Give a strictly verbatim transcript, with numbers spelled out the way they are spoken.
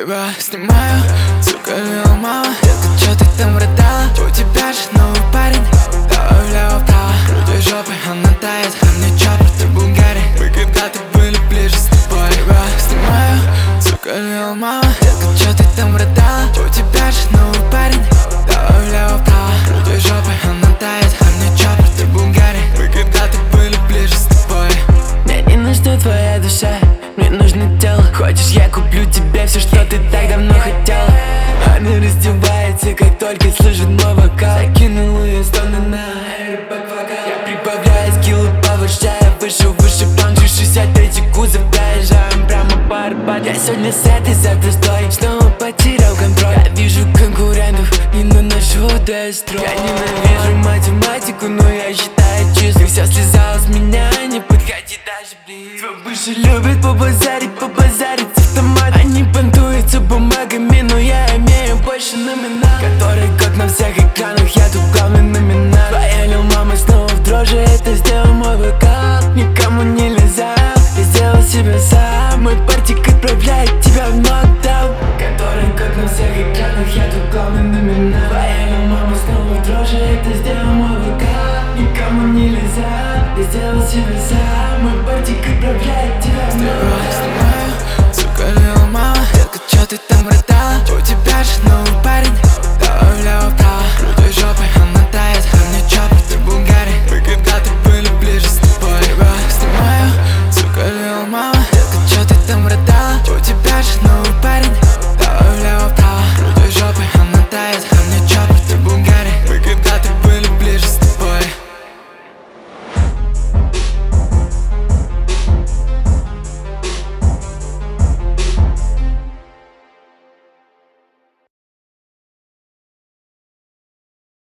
тебя снимаю, сука, лил мама. Детка, чё ты там рыдала? У тебя же новый парень. Давай влево-вправо, крути жопой, она тает. А мне чопор, ты Булгарин. Мы когда-то были ближе с тобой. Тебя снимаю, сука, лил мама. Детка, чё ты там рыдала? У тебя же новый парень. Давай влево-вправо, крути жопой, она тает. А мне чопор, ты Булгарин. Мы когда-то были ближе с тобой. Мне не нужна твоя душа, мне нужно тело. Хочешь, я куплю тебе все, что ты так давно хотела. Она раздевается, как только слышит мой вокал. Закинул ее стоны на аэробэк вокал. Я прибавляю скиллы, повышаю выше, выше панчи. шестьдесят третий кузов, проезжаем прямо по Арбату. Я сегодня с этой, завтра с той, снова потерял контроль. Я вижу конкурентов, не наношу дестрой. Я ненавижу математику, но я считаю числа. Все слезало с меня, не подходи даже ближе. Твой бывший любит побазарить, побазарить с автомат. Они понтуются бумагами, но я имею больше номинал. Который год на всех экранах, я тут главный номинал. Твоя лил мама снова в дрожи, это сделал мой вокал. Никому нельзя, я сделал себя сам. Мой партик отправляет тебя в нокдаун. Который год на всех экранах, я тут главный номинал.